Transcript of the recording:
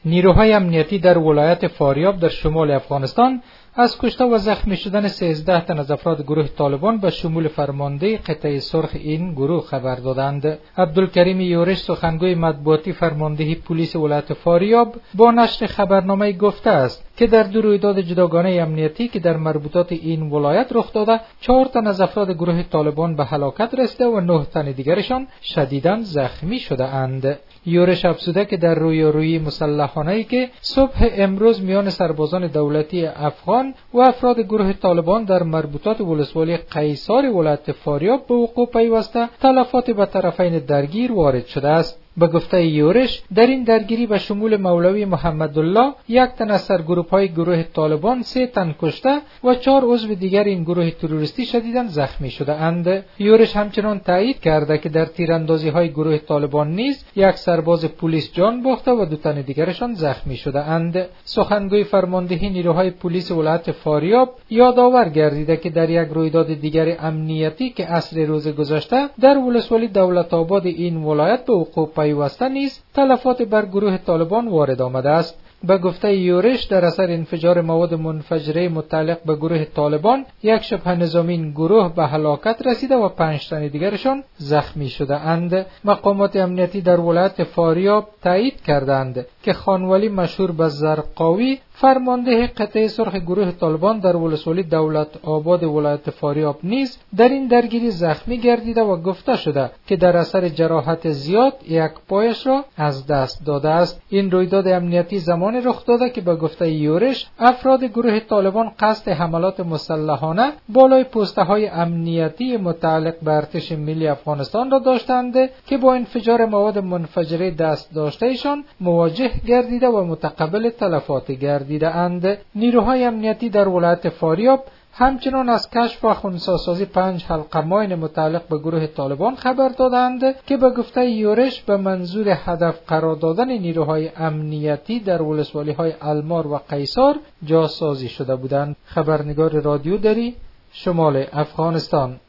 نیروهای امنیتی در ولایت فاریاب در شمال افغانستان از کشته و زخمی شدن 13 تن از افراد گروه طالبان به شمول فرمانده قطعه سرخ این گروه خبر دادند. عبدالکریم یورش، سخنگوی مطبوعاتی فرماندهی پلیس ولایت فاریاب، با نشر خبرنامه گفته است که در دو رویداد جداگانه امنیتی که در مربوطات این ولایت رخ داده 4 تن از افراد گروه طالبان به هلاکت رسیده و 9 تن دیگرشان شدیداً زخمی شده اند. یورش افزوده که در رویارویی مسلحانه‌ای که صبح امروز میان سربازان دولتی افغان و افراد گروه طالبان در مربوطات ولسوالی قیصار ولایت فاریاب به وقوع پیوسته تلفات به طرفین درگیر وارد شده است. به گفته یورش، در این درگیری به شمول مولوی محمدالله 1 تن از سرگروه‌های گروه طالبان 3 تن کشته و 4 عضو دیگر این گروه تروریستی شدیداً زخمی شده اند. یورش همچنان تایید کرده که در تیراندازی‌های گروه طالبان نیز 1 سرباز پلیس جان باخته و 2 تن دیگرشان زخمی شده اند. سخنگوی فرماندهی نیروهای پلیس ولایت فاریاب یادآور گردیده که در یک رویداد دیگر امنیتی که عصر روز گذشته در ولسوالی دولت آباد این ولایت به وقوع پیوسته نیز تلفات بر گروه طالبان وارد آمده است. به گفته یورش، در اثر انفجار مواد منفجره متعلق به گروه طالبان 1 شبه نظامی این گروه به هلاکت رسیده و 5 تن دیگرشان زخمی شده اند. مقامات امنیتی در ولایت فاریاب تایید کردند که خانولی مشهور به زرقاوی، فرمانده قطعه سرخ گروه طالبان در ولسوالی دولت آباد ولایت فاریاب نیز در این درگیری زخمی گردیده و گفته شده که در اثر جراحت زیاد 1 پایش را از دست داده است. این رویداد امنیتی زمان رخ داده که به گفته یورش افراد گروه طالبان قصد حملات مسلحانه بالای پست‌های امنیتی متعلق به ارتش ملی افغانستان را داشتند که با انفجار مواد منفجره دست داشتهشان مواجه گردیده و متقبل تلفات گردیده اند. نیروهای امنیتی در ولایت فاریاب همچنان از کشف و خنثی‌سازی 5 حلقه ماین متعلق به گروه طالبان خبر دادند که به گفته یورش به منظور هدف قرار دادن نیروهای امنیتی در ولسوالی‌های المار و قیصار جاسازی شده بودند. خبرنگار رادیو دری، شمال افغانستان.